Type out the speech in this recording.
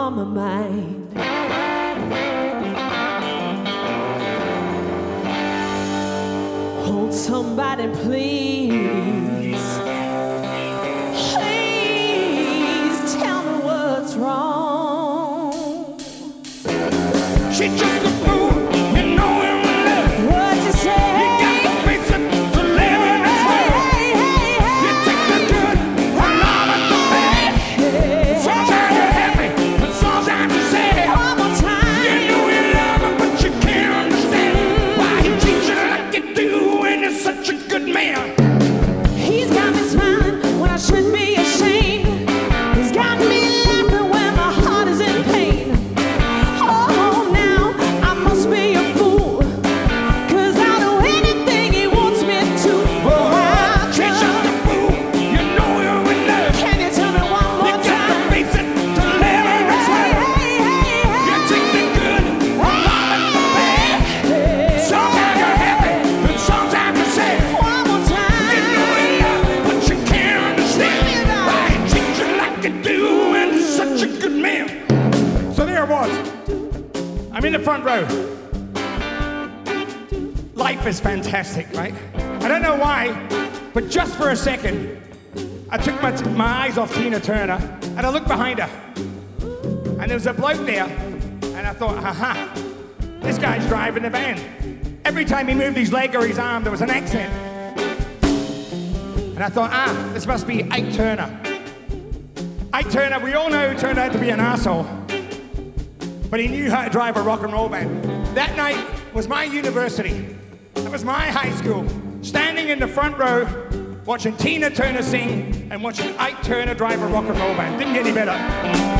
on my mind. Hold somebody, please. Please tell me what's wrong. She just a fool, you know him in love. What'd you say? You got to face it to live in this world. You take the good, one all of the bad. Sometimes you're happy, but sometimes you're sad. One more time. You know you love him, but you can't understand why he treats you like you do when you're such a good man. He's got me smiling when I should be ashamed. He's got me laughing when my heart is in pain. Oh, now I must be a fool, 'cause I'll do anything he wants me to. She's just a fool, you know you're in love. Can you tell me one You more got to time? face it to live in this world. You take the good, one all of the bad. Sometimes you're happy, but sometimes you're sad. One more time. You know you love him, but you can't understand why he treats you like you do and he's such a good man. So there it was. I'm in the front row. Life is fantastic, right? I don't know why, but just for a second, I took my eyes off Tina Turner and I looked behind her. And there was a bloke there, and I thought, haha, this guy's driving the van. Every time he moved his leg or his arm, there was an accent. And I thought, this must be Ike Turner. Ike Turner, we all know, turned out to be an asshole, but he knew how to drive a rock and roll band. That night was my university. That was my high school. Standing in the front row, watching Tina Turner sing and watching Ike Turner drive a rock and roll band. Didn't get any better.